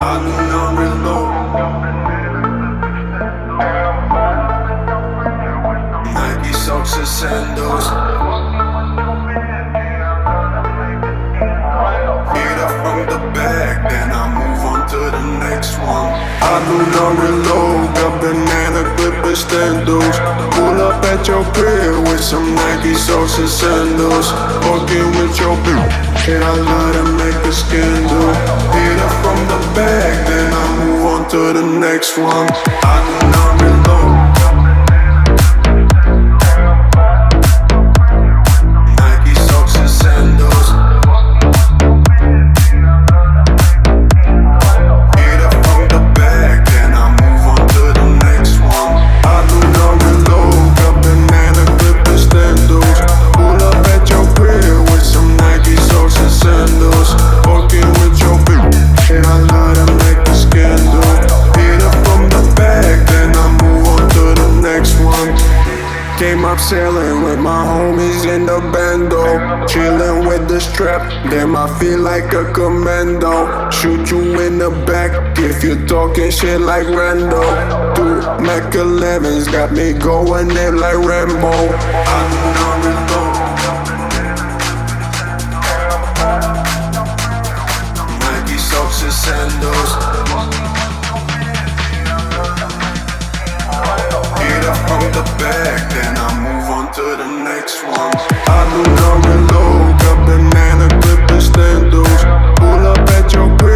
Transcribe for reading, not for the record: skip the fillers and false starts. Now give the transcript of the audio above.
I do not reload. Nike socks and sandals. Hit up from the back, then I move on to the next one. I do not reload. Got banana clipper standals. Pull up at your crib with some Nike socks and sandals. Walking with your bitch, and I love to make a scandal. Hit up from the back, then I move on to the next one. I do not reload. Nike socks and sandals. Hit up from the back, then I move on to the next one. I do not reload. Got banana clipper standals. Pull up at your crib with some Nike socks and sandals. Walking with your bitch, and I love to make a scandal. Hit up from the back, then I move on to the next one. Came up sailing with my homies in the bando. Chillin' with the strap, damn I feel like a commando. Shoot you in the back if you talking shit like Rando. Two Mac 11s got me going in like Rambo. I do not reload. Nike socks and sandals. Hit up from the back, then I move on to the next one. I do not reload. Got banana clipper standals. Pull up at your